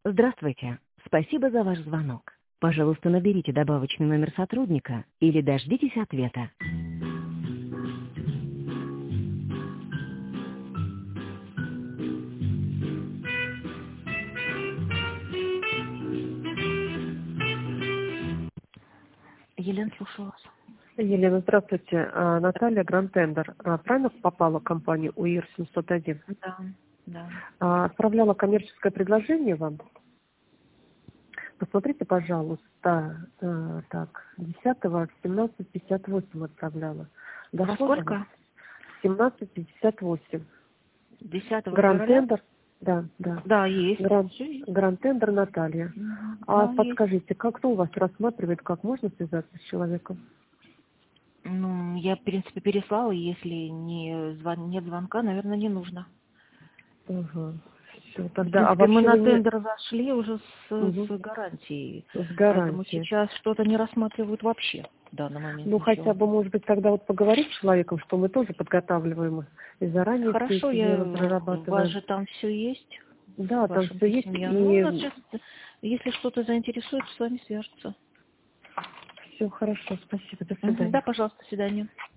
Здравствуйте. Спасибо за ваш звонок. Пожалуйста, наберите добавочный номер сотрудника или дождитесь ответа. Елена, слушаю вас. Елена, здравствуйте. Наталья, Гранд Тендер. Правильно попала в компанию УИР 701? Да, да. Отправляла коммерческое предложение вам. Посмотрите, пожалуйста, так, 10-го в 17:58 отправляла. Во Дошло до вас? сколько? 17:58. 10 Гранд февраля? Тендер, да, да. Да, есть. Гранд, Всё есть. Гранд Тендер Наталья. Да, есть. Подскажите, кто у вас рассматривает, как можно связаться с человеком? Ну, я, в принципе, переслала, если нет звонка, наверное, не нужно. Ага. Все, В тогда, принципе, мы вообще на вы не... тендер зашли уже Мгм. с гарантией, С поэтому гарантией. сейчас что-то не рассматривают вообще в данный момент Ну, хотя ничего. бы, может быть, тогда вот поговорить с человеком, что мы тоже подготавливаем и заранее все Хорошо, это дело у вас прорабатываем. же там все есть Да, в там вашем все есть, письме. Ну, у нас и сейчас, если что-то заинтересует, с вами свяжутся. все хорошо. Спасибо, до Да, свидания. пожалуйста, до свидания.